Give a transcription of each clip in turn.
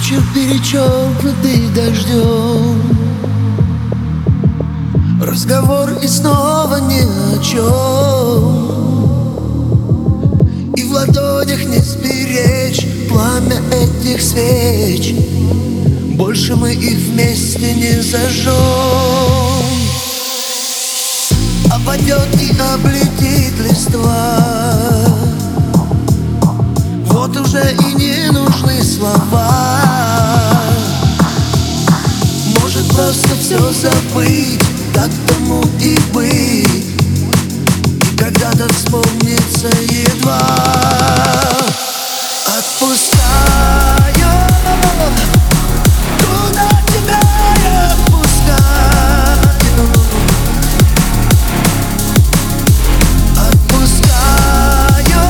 Вечер перечеркнутый дождем, разговор и снова ни о чем. И в ладонях не сберечь пламя этих свеч, больше мы их вместе не зажжем. Опадет и облетит листва, вот уже и не нужны слова. Может просто все забыть, так тому и быть, и когда-то вспомнится едва. Отпускаю, куда тебя я отпускаю. Отпускаю,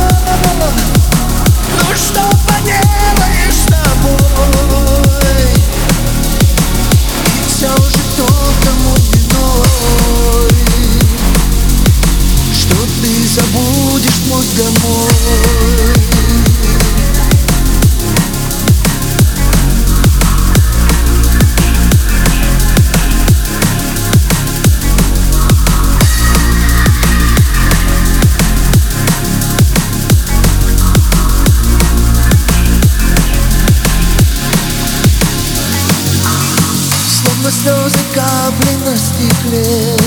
ну что поделаешь с тобой. И все же кто тому виной, что ты забудешь путь домой. Слезы капли на стекле,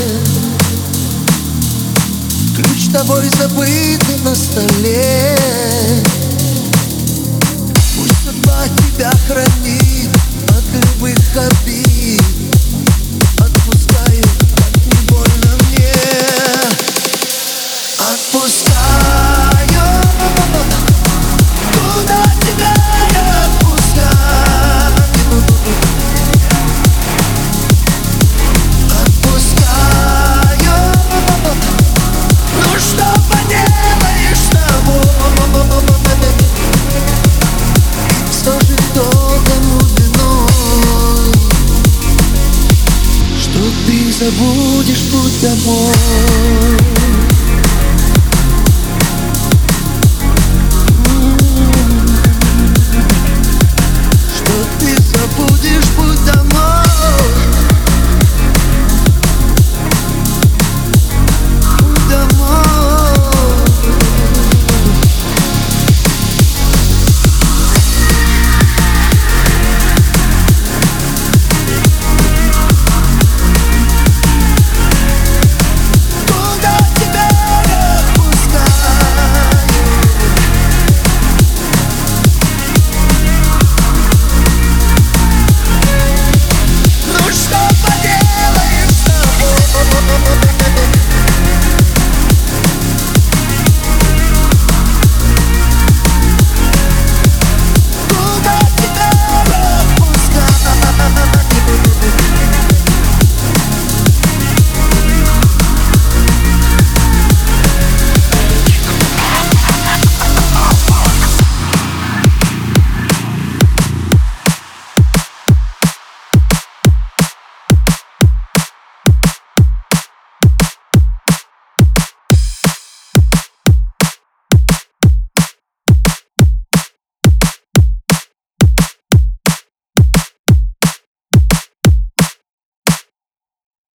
ключ тобой забытый на столе. Пусть судьба тебя хранит от любых обид,